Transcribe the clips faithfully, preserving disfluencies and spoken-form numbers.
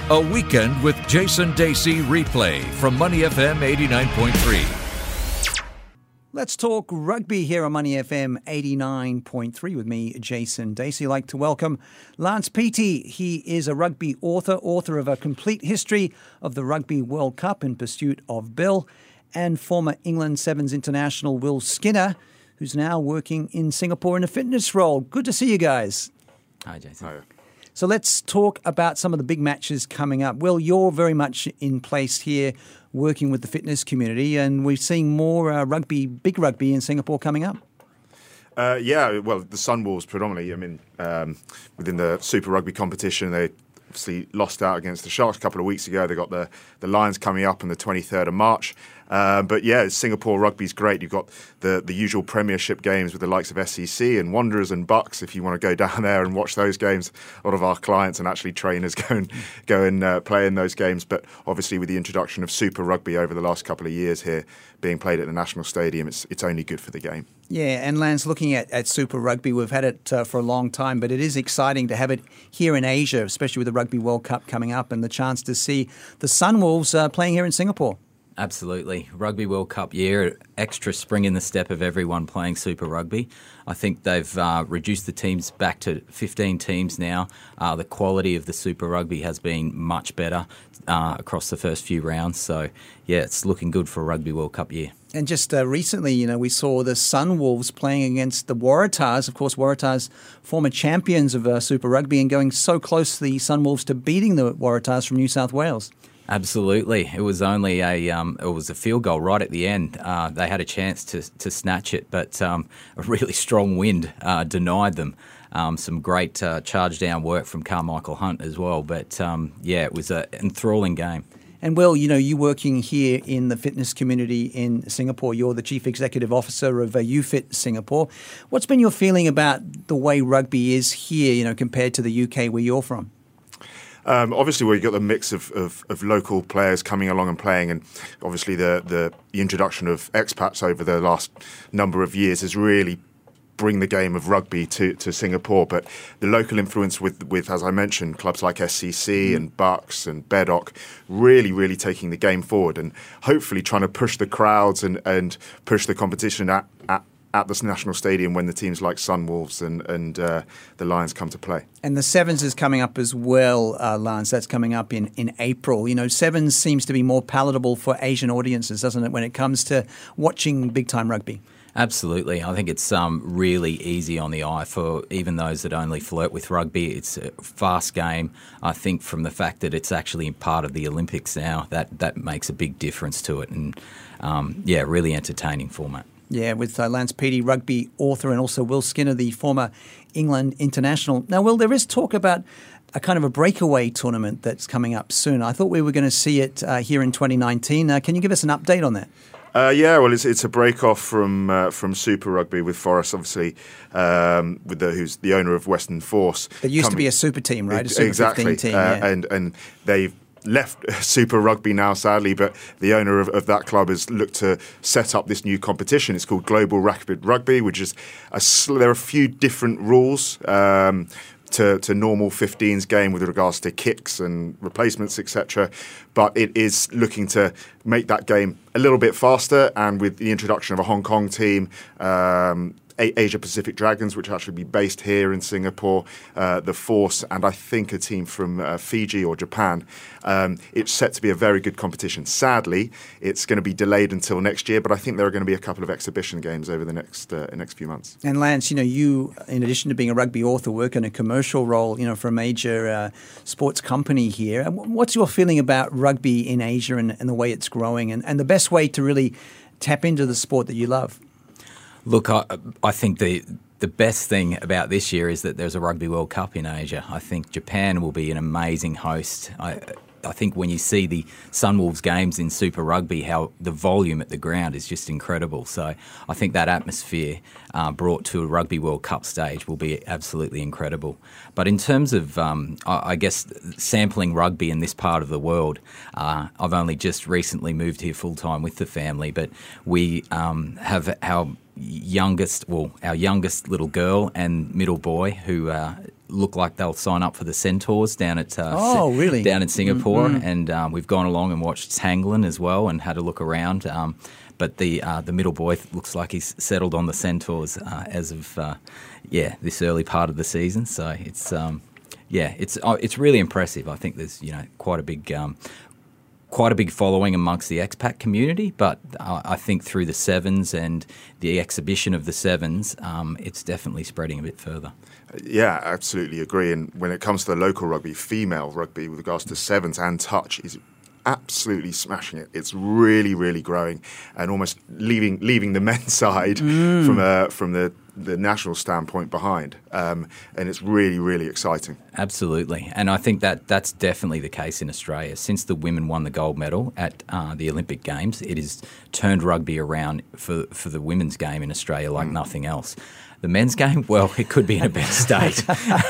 A Weekend with Jason Dacey replay from Money F M eighty-nine point three. Let's talk rugby here on Money F M eighty-nine point three with me, Jason Dacey. I'd like to welcome Lance Peaty. He is a rugby author, author of A Complete History of the Rugby World Cup in Pursuit of Bill, and former England Sevens international Will Skinner, who's now working in Singapore in a fitness role. Good to see you guys. Hi, Jason. Hi. So let's talk about some of the big matches coming up. Will, you're very much in place here working with the fitness community, and we're seeing more uh, rugby, big rugby in Singapore coming up. Uh, yeah, well, the Sunwolves predominantly. I mean, um, within the Super Rugby competition, they obviously lost out against the Sharks a couple of weeks ago. They got the, the Lions coming up on the twenty-third of March. Uh, but yeah, Singapore rugby's great. You've got the, the usual Premiership games with the likes of S E C and Wanderers and Bucks. If you want to go down there and watch those games, a lot of our clients and actually trainers go and go and uh, play in those games. But obviously, with the introduction of Super Rugby over the last couple of years here, being played at the National Stadium, it's it's only good for the game. Yeah, and Lance, looking at, at Super Rugby, we've had it uh, for a long time, but it is exciting to have it here in Asia, especially with the Rugby World Cup coming up and the chance to see the Sunwolves uh, playing here in Singapore. Absolutely. Rugby World Cup year, extra spring in the step of everyone playing Super Rugby. I think they've uh, reduced the teams back to fifteen teams now. Uh, the quality of the Super Rugby has been much better uh, across the first few rounds. So, yeah, it's looking good for a Rugby World Cup year. And just uh, recently, you know, we saw the Sunwolves playing against the Waratahs. Of course, Waratahs, former champions of uh, Super Rugby, and going so close, the Sunwolves, to beating the Waratahs from New South Wales. Absolutely. It was only a um, it was a field goal right at the end. Uh, they had a chance to to snatch it, but um, a really strong wind uh, denied them. Um, some great uh, charge down work from Carmichael Hunt as well. But um, yeah, it was an enthralling game. And Will, you know, you working here in the fitness community in Singapore. You're the Chief Executive Officer of uh, UFit Singapore. What's been your feeling about the way rugby is here, you know, compared to the U K where you're from? Um, obviously, we've got the mix of, of, of local players coming along and playing, and obviously the, the, the introduction of expats over the last number of years has really bring the game of rugby to, to Singapore. But the local influence with, with, as I mentioned, clubs like S C C mm. and Bucks and Bedok really, really taking the game forward and hopefully trying to push the crowds and, and push the competition at, at at this national stadium when the teams like Sunwolves and, and uh, the Lions come to play. And the Sevens is coming up as well, uh, Lance. That's coming up in, in April. You know, Sevens seems to be more palatable for Asian audiences, doesn't it, when it comes to watching big-time rugby? Absolutely. I think it's um, really easy on the eye for even those that only flirt with rugby. It's a fast game. I think from the fact that it's actually part of the Olympics now, that, that makes a big difference to it. And, um, yeah, really entertaining format. Yeah, with uh, Lance Peaty, rugby author, and also Will Skinner, the former England international. Now, Will, there is talk about a kind of a breakaway tournament that's coming up soon. I thought we were going to see it uh, here in twenty nineteen. Uh, can you give us an update on that? Uh, yeah, well, it's it's a break off from uh, from Super Rugby with Forest, obviously, um, with the who's the owner of Western Force. That used coming, to be a super team, right? A super exactly, fifteen team, uh, yeah. and and they've left Super Rugby now, sadly, but the owner of, of that club has looked to set up this new competition. It's called Global Rapid Rugby, which is a, there are a few different rules um, to, to normal fifteens game with regards to kicks and replacements, et cetera. But it is looking to make that game a little bit faster, and with the introduction of a Hong Kong team, um, Asia Pacific Dragons, which will actually be based here in Singapore, uh, the Force, and I think a team from uh, Fiji or Japan. Um, it's set to be a very good competition. Sadly, it's going to be delayed until next year, but I think there are going to be a couple of exhibition games over the next uh, next few months. And Lance, you know, you, in addition to being a rugby author, work in a commercial role, you know, for a major uh, sports company here. What's your feeling about rugby in Asia and, and the way it's growing, and, and the best way to really tap into the sport that you love? Look, I, I think the the best thing about this year is that there's a Rugby World Cup in Asia. I think Japan will be an amazing host. I, I think when you see the Sunwolves games in Super Rugby, how the volume at the ground is just incredible. So I think that atmosphere uh, brought to a Rugby World Cup stage will be absolutely incredible. But in terms of, um, I, I guess, sampling rugby in this part of the world, uh, I've only just recently moved here full-time with the family, but we um, have our youngest, well, our youngest little girl and middle boy who uh, look like they'll sign up for the Centaurs down at uh, oh, really? down in Singapore, mm-hmm. and um, we've gone along and watched Tanglen as well and had a look around. Um, but the uh, the middle boy looks like he's settled on the Centaurs uh, as of uh, yeah this early part of the season. So it's um, yeah it's uh, it's really impressive. I think there's you know quite a big. Um, Quite a big following amongst the expat community, but uh, I think through the sevens and the exhibition of the sevens, um, it's definitely spreading a bit further. Yeah, absolutely agree. And when it comes to the local rugby, female rugby with regards to sevens and touch is absolutely smashing it. It's really, really growing and almost leaving leaving the men's side mm. from a, from the the national standpoint behind, um, and it's really, really exciting. Absolutely, and I think that that's definitely the case in Australia. Since the women won the gold medal at uh, the Olympic Games, it has turned rugby around for, for the women's game in Australia like mm. nothing else. The men's game, well, it could be in a better state.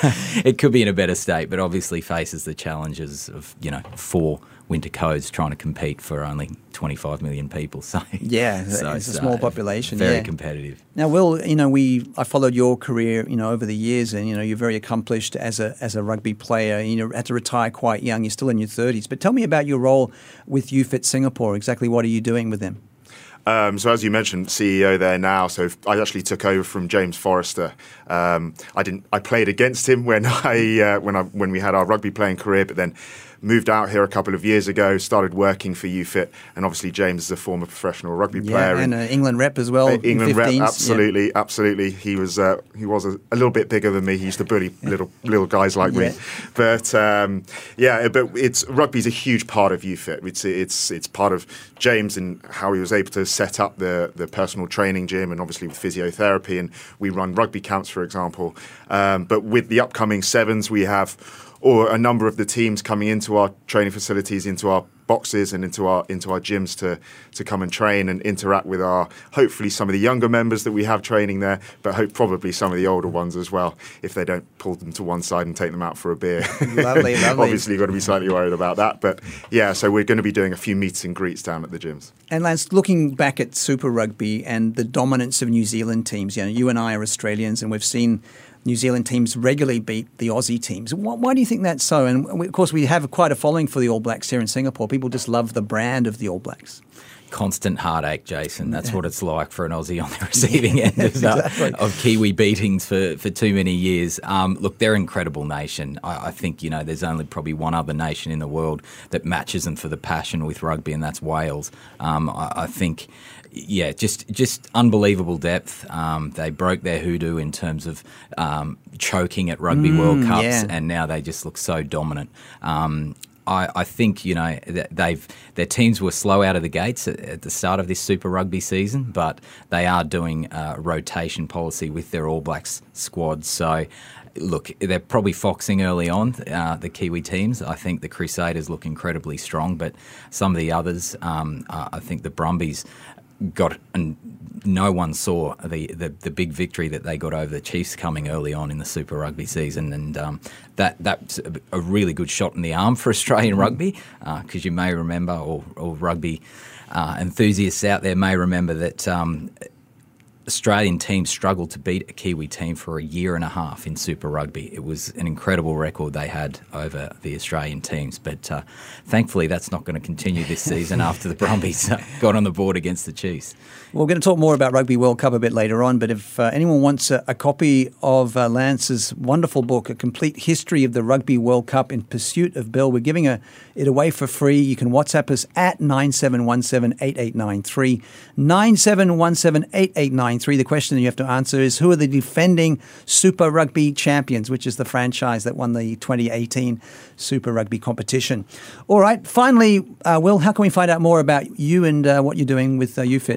It could be in a better state, but obviously faces the challenges of, you know, four winter codes trying to compete for only twenty-five million people. So yeah, so it's a small uh, population. Very yeah. competitive. Now, Will, you know, we I followed your career, you know, over the years, and you know, you're very accomplished as a as a rugby player. You know, had to retire quite young. You're still in your thirties, but tell me about your role with U F I T Singapore. Exactly, what are you doing with them? Um, so as you mentioned, C E O there now. So I actually took over from James Forrester. Um, I didn't. I played against him when I uh, when I when we had our rugby playing career, but then moved out here a couple of years ago, started working for U F I T, and obviously James is a former professional rugby yeah, player. and an England rep as well. Uh, England rep, fifteens, absolutely, yeah. absolutely. He was uh, he was a, a little bit bigger than me. He used to bully little little guys like yeah. me. But um, yeah, but it's rugby's a huge part of U F I T. It's it's it's part of James and how he was able to set up the the personal training gym, and obviously with physiotherapy, and we run rugby camps, for example. Um, but with the upcoming sevens, we have. Or a number of the teams coming into our training facilities, into our boxes and into our into our gyms to to come and train and interact with our, hopefully some of the younger members that we have training there, but hope probably some of the older ones as well, if they don't pull them to one side and take them out for a beer. Lovely, lovely. Obviously you've got to be slightly worried about that. But yeah, so we're going to be doing a few meets and greets down at the gyms. And Lance, looking back at Super Rugby and the dominance of New Zealand teams, you know, you and I are Australians and we've seen New Zealand teams regularly beat the Aussie teams. Why, why do you think that's so? And we, of course, we have quite a following for the All Blacks here in Singapore. People just love the brand of the All Blacks. Constant heartache, Jason. That's what it's like for an Aussie on the receiving end of, exactly. uh, of Kiwi beatings for, for too many years. Um, look, they're an incredible nation. I, I think, you know, there's only probably one other nation in the world that matches them for the passion with rugby, and that's Wales. Um, I, I think... Yeah, just just unbelievable depth. Um, they broke their hoodoo in terms of um, choking at Rugby mm, World Cups, yeah. and now they just look so dominant. Um, I, I think you know they've their teams were slow out of the gates at, at the start of this Super Rugby season, but they are doing a rotation policy with their All Blacks squad. So. Look, they're probably foxing early on, uh, the Kiwi teams. I think the Crusaders look incredibly strong, but some of the others, um, uh, I think the Brumbies got, and no one saw the, the, the big victory that they got over the Chiefs coming early on in the Super Rugby season, and um, that that's a really good shot in the arm for Australian rugby, because uh, you may remember, or, or rugby uh, enthusiasts out there may remember that um, Australian teams struggled to beat a Kiwi team for a year and a half in Super Rugby. It was an incredible record they had over the Australian teams, but uh, thankfully that's not going to continue this season after the Brumbies got on the board against the Chiefs. We're going to talk more about Rugby World Cup a bit later on, but if uh, anyone wants a, a copy of uh, Lance's wonderful book, A Complete History of the Rugby World Cup in Pursuit of Bill, we're giving a, it away for free. You can WhatsApp us at nine seven one seven eight eight nine three, nine seven one seven eight eight nine three. The question that you have to answer is, who are the defending Super Rugby champions, which is the franchise that won the twenty eighteen Super Rugby competition. All right, finally, uh, Will, how can we find out more about you and uh, what you're doing with uh, U F I T?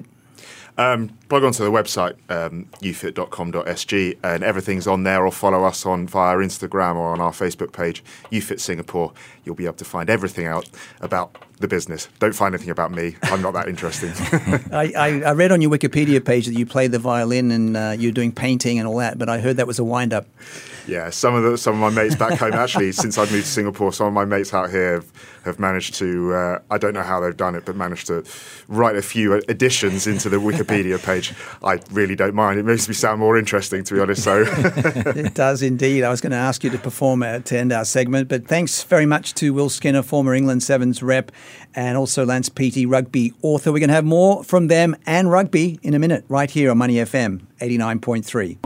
Um, plug onto the website, um, u f i t dot com dot s g, and everything's on there, or follow us on via Instagram or on our Facebook page, U F I T Singapore. You'll be able to find everything out about the business. Don't find anything about me. I'm not that interesting. I, I, I read on your Wikipedia page that you play the violin and uh, you're doing painting and all that, but I heard that was a wind-up. Yeah, some of the, some of my mates back home, actually, since I've moved to Singapore, some of my mates out here have, have managed to, uh, I don't know how they've done it, but managed to write a few additions into the Wikipedia Wikipedia page. I really don't mind. It makes me sound more interesting, to be honest. So it does indeed. I was going to ask you to perform uh, to end our segment, but thanks very much to Will Skinner, former England Sevens rep, and also Lance Peaty, rugby author. We're going to have more from them and rugby in a minute, right here on Money F M eighty-nine point three.